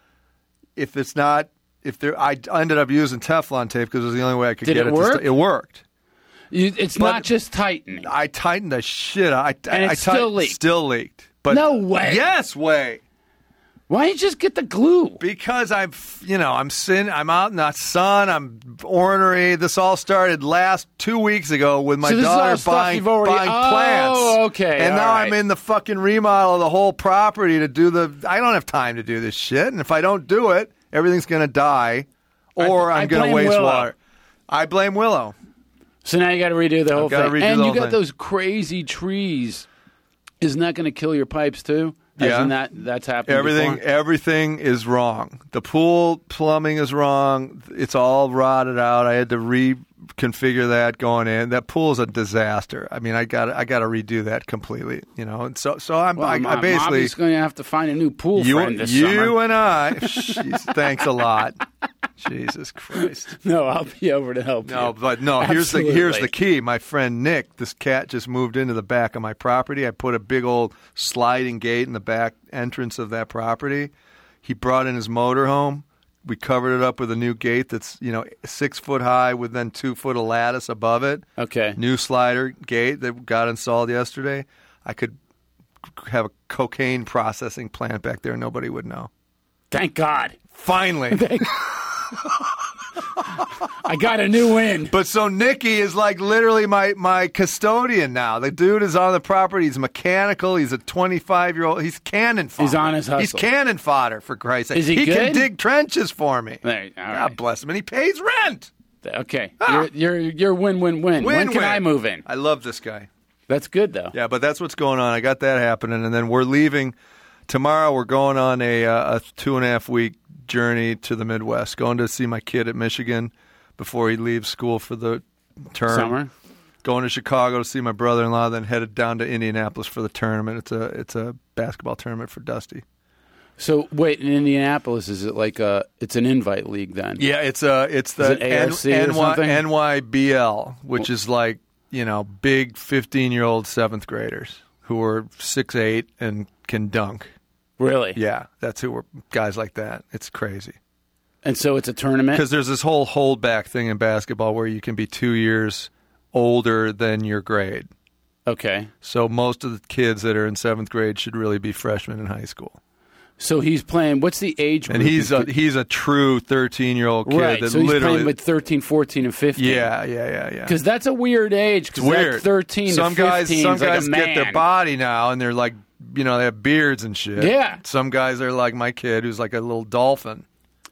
if it's not, if there, I ended up using Teflon tape because it was the only way I could Did get it it. work? To st- it worked. You, it's But- not just tightening. I tightened the shit. I, And I it still tightened- leaked. Still leaked. But No way. Yes, way. Why don't you just get the glue? Because I'm, you know, I'm sin. I'm out in the sun. I'm ornery. This all started last two weeks ago with my So this is all daughter stuff buying, you've already- buying Oh, plants. okay, And all now right. I'm in the fucking remodel of the whole property to do the. I don't have time to do this shit. And if I don't do it, everything's going to die, or I- I I'm going to blame waste Willow. water. I blame Willow. So now you got to redo the whole gotta thing. redo and the you whole got thing. those crazy trees. Isn't that going to kill your pipes too? Yeah. Isn't that that's happened Everything, before? everything is wrong. The pool plumbing is wrong. It's all rotted out. I had to reconfigure that going in. That pool is a disaster. I mean, I got, I got to redo that completely. You know, and so, so I'm, Well, I, I'm, I basically, I'm going to have to find a new pool you, friend this you summer. and I. Jeez, thanks a lot. Jesus Christ. No, I'll be over to help you. No, but no. Here's the Absolutely. here's the key. My friend Nick, this cat just moved into the back of my property. I put a big old sliding gate in the back entrance of that property. He brought in his motorhome. We covered it up with a new gate that's you know six foot high with then two foot of lattice above it. Okay. New slider gate that got installed yesterday. I could have a cocaine processing plant back there. Nobody would know. Thank God. Finally. I got a new in. But so Nicky is like literally my, my custodian now. The dude is on the property. He's mechanical. He's a twenty-five year old. He's cannon fodder. He's on his hustle. He's cannon fodder, for Christ's sake. Is he He good? can dig trenches for me. There, all God right. bless him. And he pays rent. Okay. Ah. You're, you're, you're win, win, win. When can Win-win. I move in? I love this guy. That's good, though. Yeah, but that's what's going on. I got that happening. And then we're leaving tomorrow. We're going on a, uh, a two and a half week journey to the Midwest, going to see my kid at Michigan before he leaves school for the term. Summer. Going to Chicago to see my brother-in-law, then headed down to Indianapolis for the tournament. It's a it's a basketball tournament for Dusty. So, wait, in Indianapolis, is it like a, it's an invite league then? Yeah, it's a it's the Is it A R C or N- something? N Y B L, which is like you know big fifteen-year-old seventh graders who are six eight and can dunk. Really? Yeah, that's who we're guys like that. It's crazy. And so it's a tournament? Because there's this whole holdback thing in basketball where you can be two years older than your grade. Okay. So most of the kids that are in seventh grade should really be freshmen in high school. So he's playing, what's the age group? And he's a he's a true thirteen-year-old kid right, that so he's literally playing with thirteen, fourteen, and fifteen. Yeah, yeah, yeah, yeah. Because that's a weird age. It's Because weird. thirteen some to guys, fifteen some is like guys a get man. their body now, and they're like, you know, they have beards and shit. Yeah. Some guys are like my kid, who's like a little dolphin.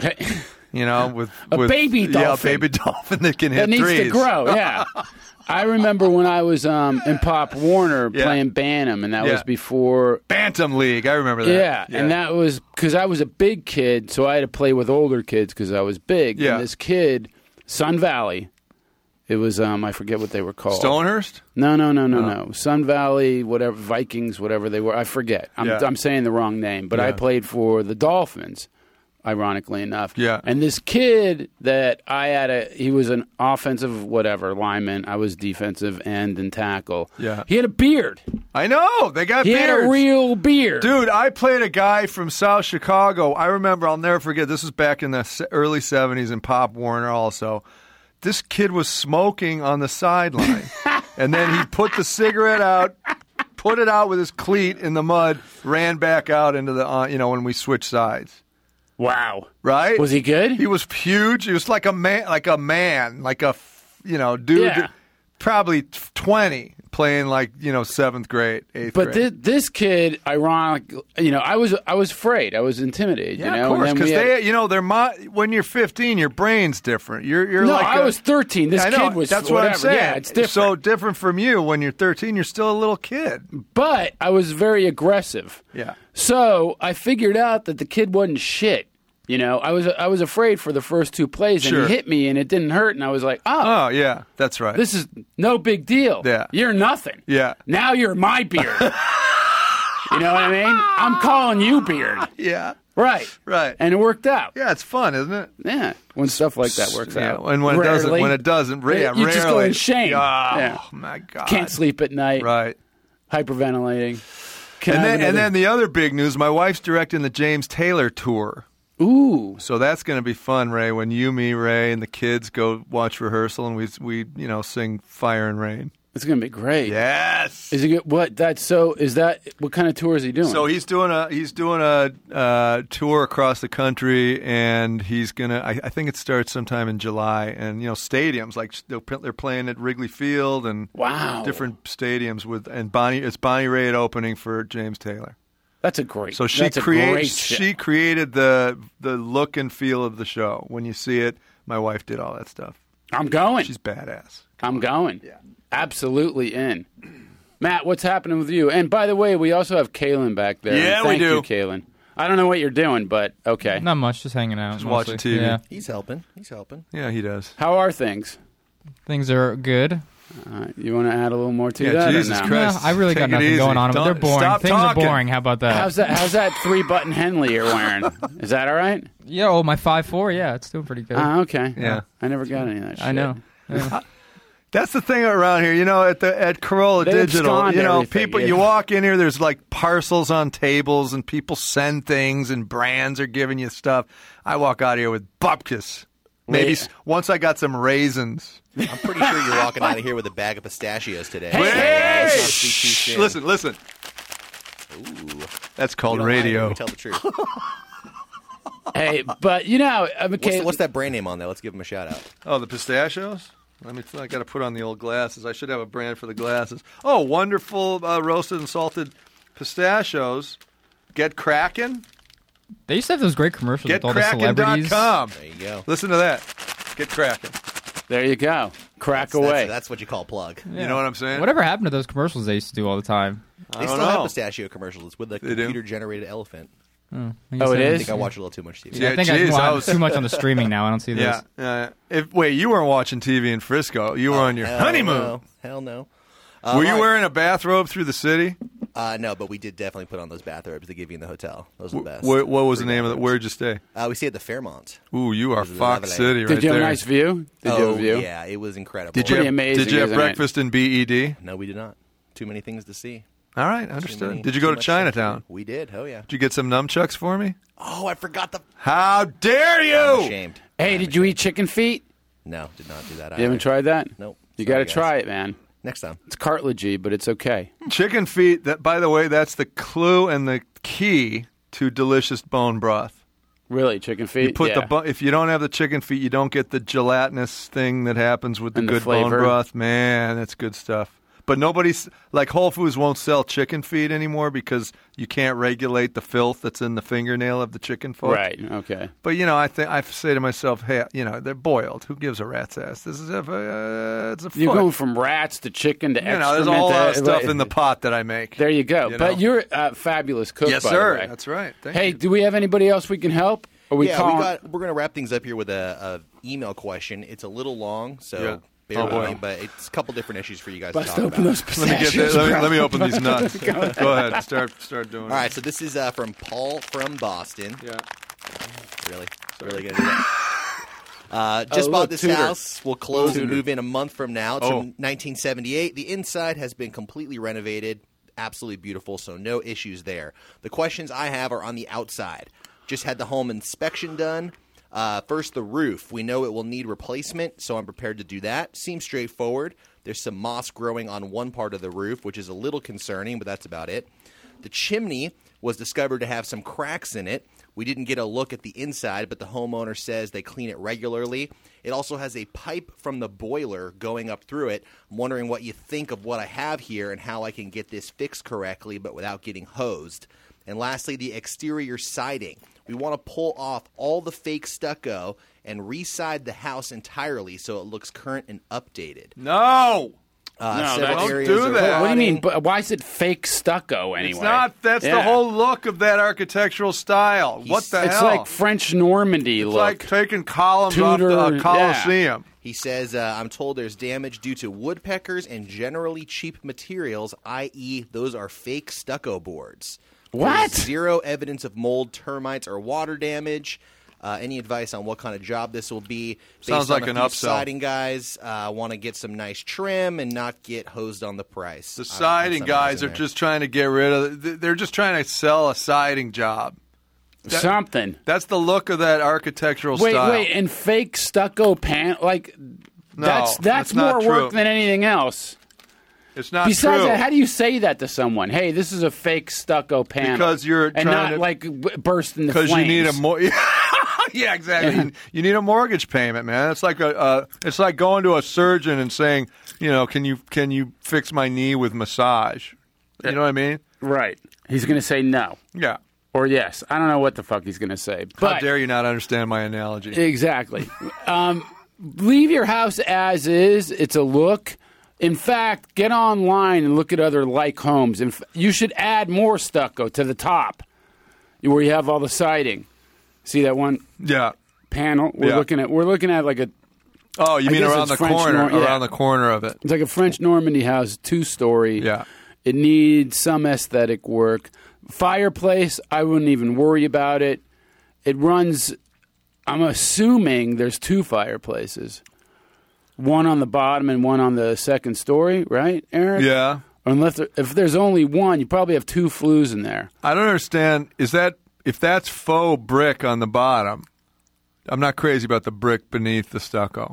You know, with A with, baby yeah, a dolphin. baby dolphin that can hit That needs threes. to grow, yeah. I remember when I was um, in Pop Warner Yeah. playing Bantam, and that Yeah. was before Bantam League. I remember that. Yeah, and that was because I was a big kid, so I had to play with older kids because I was big. Yeah. And this kid, Sun Valley, it was um I forget what they were called. Stonehurst? No, no, no, no, No. no. Sun Valley, whatever Vikings, whatever they were. I forget. I'm Yeah. I'm saying the wrong name, but I Yeah. played for the Dolphins. Ironically enough, Yeah. And this kid that I had a, he was an offensive whatever lineman. I was defensive end and tackle. Yeah. He had a beard. I know. They got He beards. had a real beard. Dude, I played a guy from South Chicago. I remember, I'll never forget, this was back in the se- early seventies in Pop Warner also. this kid was smoking on the sideline, and then he put the cigarette out, put it out with his cleat in the mud, ran back out into the, uh, you know, when we switched sides. Wow. Right? Was he good? He was huge. He was like a man, like a man, like a, you know, dude, Yeah. probably twenty, playing like, you know, seventh grade, eighth But grade. thi- this kid, ironic, you know, I was I was afraid. I was intimidated. Yeah, you know, of course, And then because we had- they, you know, they're mo- when you're fifteen, your brain's different. You're, you're No, like I a- was thirteen. This I know, kid was That's what I'm whatever. saying. Yeah, it's different. So different from you. When you're thirteen, you're still a little kid. But I was very aggressive. Yeah. So I figured out that the kid wasn't shit. You know, I was I was afraid for the first two plays, and Sure. he hit me, and it didn't hurt, and I was like, oh, Oh yeah, that's right. this is no big deal. Yeah. You're nothing. Yeah. Now you're my beard. You know what I mean? I'm calling you beard. Yeah. Right. Right. And it worked out. Yeah, it's fun, isn't it? Yeah. When stuff like that works Yeah, out. and when it doesn't, Rarely. when it doesn't, ra- yeah, you just go rarely. in shame. Oh Yeah. my god. Can't sleep at night. Right. Hyperventilating. Can And I have then, and another- then the other big news: my wife's directing the James Taylor tour. Ooh. So that's going to be fun, Ray. When you, me, Ray, and the kids go watch rehearsal, and we we you know sing "Fire and Rain." It's going to be great. Yes. Is he good? What? That's so. Is that what kind of tour is he doing? So he's doing a he's doing a uh, tour across the country, and he's gonna. I, I think it starts sometime in July, and you know stadiums like they're they're playing at Wrigley Field and Wow. different stadiums with and Bonnie it's Bonnie Raitt opening for James Taylor. That's a great. So she that's a great creates show. she created the the look and feel of the show. When you see it, my wife did all that stuff. I'm going. She's badass. I'm going. Yeah. Absolutely in. Matt, what's happening with you? And by the way, we also have Kalen back there. Yeah, And we thank do. you, Kalen. I don't know what you're doing, but okay. Not much, just hanging out. Just mostly. watching T V. Yeah. He's helping. He's helping. Yeah, he does. How are things? Things are good. Uh, you want to add a little more to Yeah, that? or Jesus no? Christ. Yeah, I really Take got it nothing easy. going on, but they're Don't- boring. stop Things talking. are boring. How about that? How's that? How's that three button Henley you're wearing? Is that all right? Yeah, oh, my five four. Yeah, it's doing pretty good. Ah, okay. Yeah. I never got any of that shit. I know. Yeah. That's the thing around here, you know. At the at Corolla They Digital, abscond you know, everything, people. yeah. You walk in here, there's like parcels on tables, and people send things, and brands are giving you stuff. I walk out of here with bupkis. Maybe Wait. s- once I got some raisins. I'm pretty sure you're walking out of here with a bag of pistachios today. Hey! So, uh, let's not Shh, speak too soon. listen, listen. Ooh. That's You called don't lie, radio. we tell the truth. Hey, but you know, I'm What's, okay. what's that brand name on there? Let's give him a shout out. Oh, the pistachios. Let me. I got to put on the old glasses. I should have a brand for the glasses. Oh, wonderful uh, roasted and salted pistachios. Get cracking. They used to have those great commercials Get with all the cracking dot celebrities. com. There you go. Listen to that. Get cracking. There you go. Crack That's, away. that's, that's what you call plug. You know what I'm saying? Whatever happened to those commercials they used to do all the time? I They don't still have know. pistachio commercials. It's with the They do? computer-generated elephant. Oh, I guess Oh, it I- I is? think I watch a little too much T V. Yeah, I think geez, I, I well, was- too much on the streaming now. I don't see this. Yeah. Uh, if wait, you weren't watching T V in Frisco. You were on your Hell honeymoon. No. Hell no. Uh, Were you all right. wearing a bathrobe through the city? Uh, no, but we did definitely put on those bathrobes they give you in the hotel. Those are the best. Wh- what was the Free name of it? bathrobes. Where'd you stay? Uh, we stayed at the Fairmont. Ooh, you are It was Fox lovely. City right Did you have there. a nice view? Did you have oh, a view? yeah, it was incredible. Did you Pretty have, amazing, did you have isn't it? breakfast in B E D? No, we did not. Too many things to see. All right, Too understood. many- Did you too go to much Chinatown? sightseeing. We did. Oh, yeah. Did you get some nunchucks for me? Oh, I forgot the... How dare I'm you! ashamed. Hey, did you eat chicken feet? No, did not do that You haven't either. tried that? Nope. You Sorry, got to guys. try it, man. Next time. It's cartilagey, but it's okay. Chicken feet. That, by the way, that's the clue and the key to delicious bone broth. Really, chicken feet? You put yeah. the bo- if you don't have the chicken feet, you don't get the gelatinous thing that happens with the And the good bone flavor. broth. Man, that's good stuff. But nobody's like Whole Foods won't sell chicken feet anymore because you can't regulate the filth that's in the fingernail of the chicken foot. Right, okay. But you know, I think I say to myself, hey, you know, they're boiled. Who gives a rat's ass? This is a uh, it's a You're foot. going from rats to chicken to You know, there's a excrement whole to- lot of stuff in the pot that I make. There you go. You But know? you're a fabulous cook, Yes, by sir. the way. That's right. Thank hey, you. do we have anybody else we can help? Are we yeah, calling? we got, we're going to wrap things up here with a, a email question. It's a little long, so Yeah. bear Oh, with boy. me, but it's a couple different issues for you guys Bust to talk open about. those Let me get pistachios, that, let, me, bro. let me open these nuts. Go ahead. Start start doing All right, so this is uh, from Paul from Boston. it. Yeah. Really? Really going to do that? Uh, just Oh, bought look, this tutor. house. We'll close and Tutor. move in a month from now. It's Oh. from nineteen seventy-eight. The inside has been completely renovated. Absolutely beautiful, so no issues there. The questions I have are on the outside. Just had the home inspection done. Uh, first, the roof. We know it will need replacement, so I'm prepared to do that. Seems straightforward. There's some moss growing on one part of the roof, which is a little concerning, but that's about it. The chimney was discovered to have some cracks in it. We didn't get a look at the inside, but the homeowner says they clean it regularly. It also has a pipe from the boiler going up through it. I'm wondering what you think of what I have here and how I can get this fixed correctly but without getting hosed. And lastly, the exterior siding. We want to pull off all the fake stucco and re-side the house entirely so it looks current and updated. No! Uh, no, several don't areas do are that. What do you mean? rotting. But why is it fake stucco anyway? It's not. That's Yeah. the whole look of that architectural style. What the It's hell? like French Normandy it's look. like taking columns Tudor, off the Colosseum. He says, uh, I'm told there's damage due to woodpeckers and generally cheap materials, that is those are fake stucco boards. What? There's zero evidence of mold, termites, or water damage. Uh, any advice on what kind of job this will be? Based Sounds like on a an few upsell. siding guys uh, want to get some nice trim and not get hosed on the price. The Uh, siding some guys guys in are there. just trying to get rid of. They're just trying to sell a siding job. That- Something. That's the look of that architectural Wait, style. wait, and fake stucco pan like No, that's that's, that's more not work true. than anything else. It's not Besides true. that, how do you say that to someone? Hey, this is a fake stucco panel. Because you're and trying not to- like b- burst into Because flames. you need a more. Yeah, exactly. Yeah. You- You need a mortgage payment, man. It's like a. Uh, it's like going to a surgeon and saying, you know, can you can you fix my knee with massage? You know what I mean? Right. He's going to say no. Yeah. Or yes. I don't know what the fuck he's going to say. But How dare you not understand my analogy? Exactly. um, leave your house as is. It's a look. In fact, get online and look at other like homes. And you should add more stucco to the top where you have all the siding. See that one Yeah. panel? We're Yeah. looking at. We're looking at like a. Oh, you I mean guess around it's the French corner? Nor- yeah. Around the corner of it. It's like a French Normandy house, two story. Yeah. It needs some aesthetic work. Fireplace, I wouldn't even worry about it. It runs. I'm assuming there's two fireplaces, one on the bottom and one on the second story, right, Eric? Yeah. Unless there, if there's only one, you probably have two flues in there. I don't understand. Is that if that's faux brick on the bottom? I'm not crazy about the brick beneath the stucco.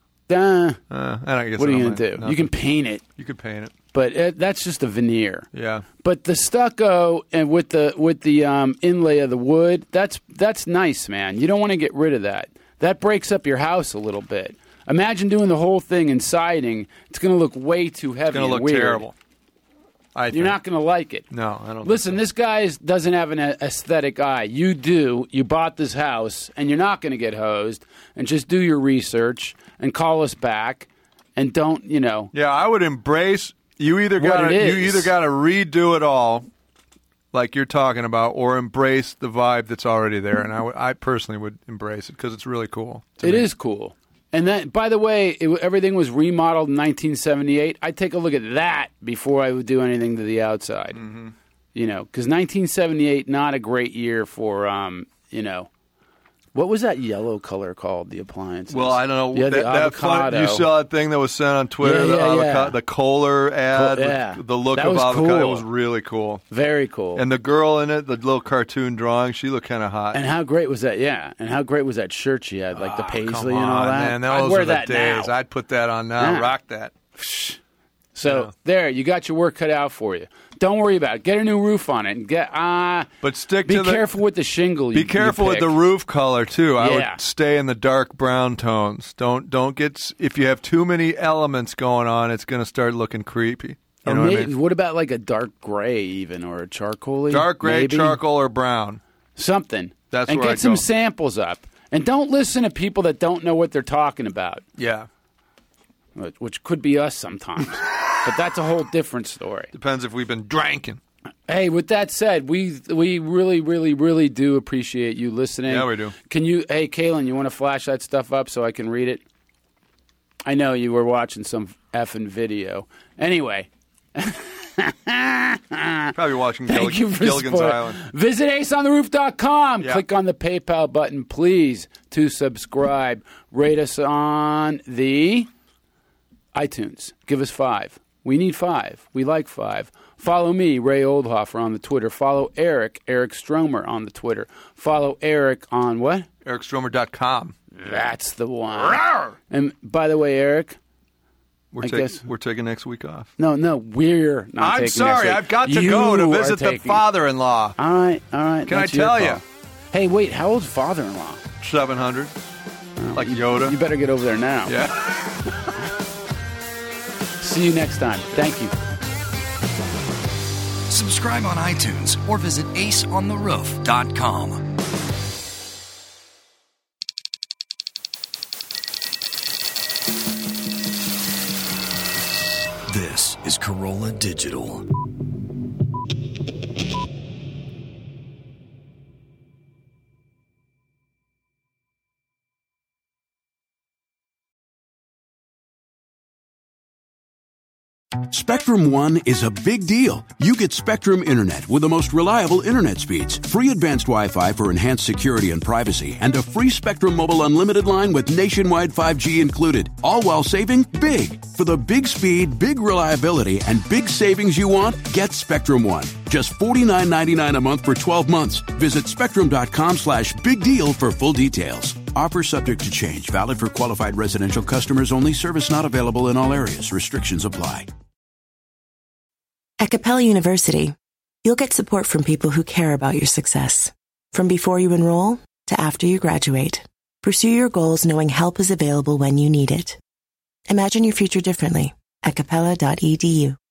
Uh, Uh, I don't guess what are I you don't gonna mind. do? You can paint it, You could paint it. but it, that's just a veneer. Yeah. But the stucco and with the with the um, inlay of the wood, that's that's nice, man. You don't want to get rid of that. That breaks up your house a little bit. Imagine doing the whole thing in siding. It's going to look way too heavy. It's going and to look weird. terrible. I You're think. not going to like it. No, I don't. Listen, this guy doesn't have an a- aesthetic eye. You do. You bought this house, and you're not going to get hosed. And just do your research and call us back, and don't, you know. Yeah, I would embrace. You either What got to it you is. either got to redo it all, like you're talking about, or embrace the vibe that's already there. And I, would- I personally would embrace it because it's really cool. to It me. is cool. And that, by the way, it, everything was remodeled in nineteen seventy-eight. I'd take a look at that before I would do anything to the outside. Mm-hmm. You know, because nineteen seventy-eight, not a great year for, um, you know, what was that yellow color called, the appliances? Well, I don't know. Yeah, that, the that fun- avocado. you saw that thing that was sent on Twitter, Yeah, the, yeah, avocado, yeah. the Kohler ad, Cool, yeah. with the look That of was avocado cool. was really cool. Very cool. And the girl in it, the little cartoon drawing, she looked kind of hot. And how great was that? Yeah. And how great was that shirt she had, like the Ah, paisley come and all on, that? man. I'd Those wear are the that days. now. I'd put that on now. Yeah. Rock that. So there, you got your work cut out for you. Don't worry about it. Get a new roof on it and get ah. But stick be to the- careful with the shingle. Be you, careful you with the pick. roof color too. I Yeah. would stay in the dark brown tones. Don't don't get s- if you have too many elements going on, it's going to start looking creepy. You Or know what I maybe, mean? what about like a dark gray even or a charcoal? Dark gray, maybe? charcoal, or brown. something. That's and where get I'd some go. samples up. And don't listen to people that don't know what they're talking about, Yeah, which- which could be us sometimes. But that's a whole different story. depends if we've been drinking. Hey, with that said, we we really, really, really do appreciate you listening. Yeah, we do. Can you, hey, Kaylin, you want to flash that stuff up so I can read it? I know you were watching some effing video. Anyway. Probably watching Thank Gillig- you for Gilligan's support. Island. Visit ace on the roof dot com. Yeah. Click on the PayPal button, please, to subscribe. Rate us on the iTunes. Give us five. We need five. We like five. Follow me, Ray Oldhofer, on the Twitter. Follow Eric, Eric Stromer, on the Twitter. Follow Eric on what? Eric Stromer dot com. That's the one. And by the way, Eric, We're, I take, guess we're taking next week off. no, no, we're not. I'm taking sorry, next week. I've got to You go to are visit the taking- father-in-law. All right, all right. Can I that's your tell call. you? Hey, wait, how old's father-in-law? seven hundred. Like Yoda. You better get over there now. Yeah. See you next time. Thank you. Subscribe on iTunes or visit ace on the roof dot com. This is Corolla Digital. Spectrum One is a big deal. You get Spectrum Internet with the most reliable internet speeds, free advanced Wi-Fi for enhanced security and privacy, and a free Spectrum Mobile Unlimited line with nationwide five G included, all while saving big. For the big speed, big reliability, and big savings you want, get Spectrum One. Just forty-nine ninety-nine a month for twelve months. Visit spectrum.com slash big deal for full details. Offer subject to change. Valid for qualified residential customers only. Service not available in all areas. Restrictions apply. At Capella University, you'll get support from people who care about your success. From before you enroll to after you graduate, pursue your goals knowing help is available when you need it. Imagine your future differently at capella dot e d u.